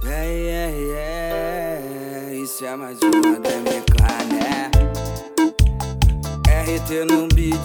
Isso é mais uma DMK, né? RT no beat.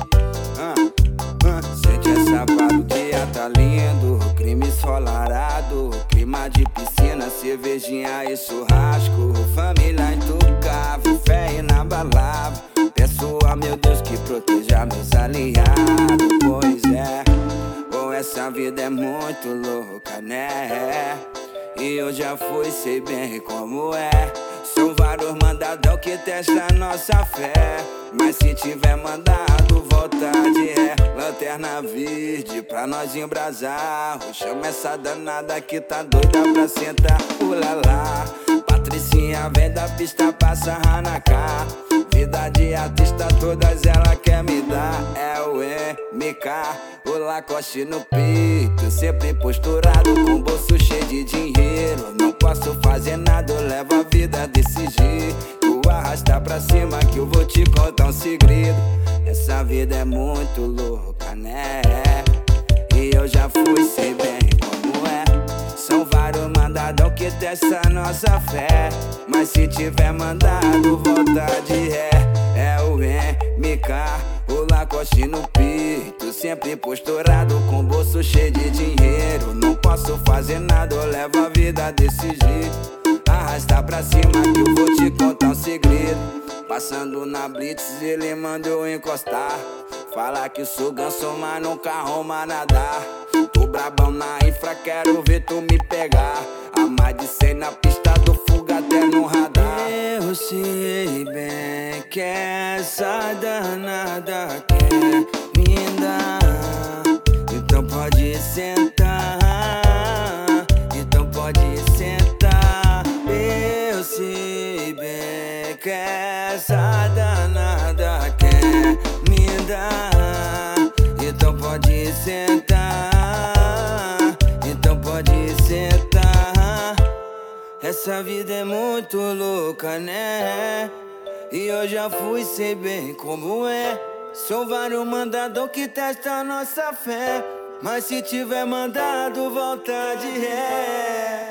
Sente essa pá, o dia tá lindo. Crime ensolarado, clima de piscina, cervejinha e churrasco. Família intocável, fé inabalável. Peço a meu Deus que proteja meus aliados. Pois é, essa vida é muito louca, né? E eu já fui, sei bem como é. São vários mandadão que testam nossa fé. Mas se tiver mandado, volta de ré. Lanterna verde pra nós embrasar. Chama essa danada que tá doida pra sentar. Ulalá, Patricinha vem da pista pra sarrar na cá. Vida de artista, todas ela quer me dar. É o MK, o Lacoste no peito, sempre posturado com o bolso cheio de dinheiro. Não posso fazer nada, eu levo a vida desse jeito. Arrasta pra cima que eu vou te contar um segredo. Essa vida é muito louca, né? E eu já fui, sei bem como é. São vários mandadão que testam nossa fé. Mas se tiver mandado, volta de ré. É o MK, o Lacoste no peito, sempre posturado com o bolso cheio de dinheiro. Não posso fazer nada, eu levo a vida desse jeito. Arrasta pra cima que eu vou te contar um segredo. Passando na blitz, ele manda eu encostar. Fala que sou ganso, mas nunca arruma nadar. Tô brabão na infra, quero ver tu me pegar. A mais de 100 na pista do fuga até no radar. Eu sei bem que essa danada quer me dar. Então pode sentar, então pode sentar. Eu sei bem que essa danada quer me dar. Então pode sentar, então pode sentar. Essa vida é muito louca, né? E eu já fui, sei bem como é. São vários mandadão que testam nossa fé. Mas se tiver mandado, volta de ré.